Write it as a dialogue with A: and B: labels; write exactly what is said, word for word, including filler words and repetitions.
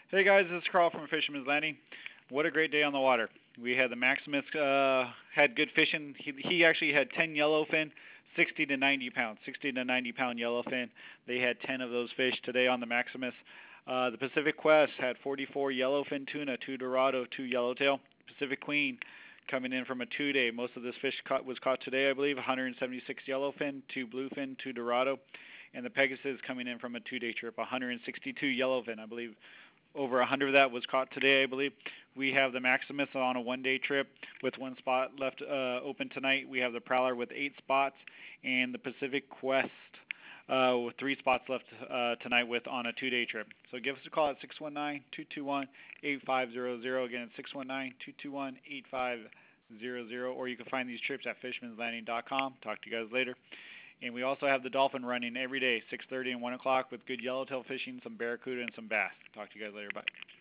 A: Hey guys, this is Carl from Fisherman's Landing. What a great day on the water. We had the Maximus, uh, had good fishing. He, he actually had ten yellowfin, sixty to ninety pounds, sixty to ninety pound yellowfin. They had ten of those fish today on the Maximus. Uh, the Pacific Quest had forty-four yellowfin tuna, two Dorado, two yellowtail. Pacific Queen coming in from a two-day. Most of this fish caught, was caught today, I believe. one hundred seventy-six yellowfin, two bluefin, two Dorado. And the Pegasus coming in from a two-day trip, one hundred sixty-two yellowfin, I believe. Over one hundred of that was caught today, I believe. We have the Maximus on a one-day trip with one spot left uh, open tonight. We have the Prowler with eight spots, and the Pacific Quest uh, with three spots left uh, tonight with on a two-day trip. So give us a call at six one nine, two two one, eight five zero zero. Again, it's six one nine, two two one, eight five zero zero, or you can find these trips at fishermans landing dot com. Talk to you guys later. And we also have the Dolphin running every day, six thirty and one o'clock, with good yellowtail fishing, some barracuda, and some bass. Talk to you guys later. Bye.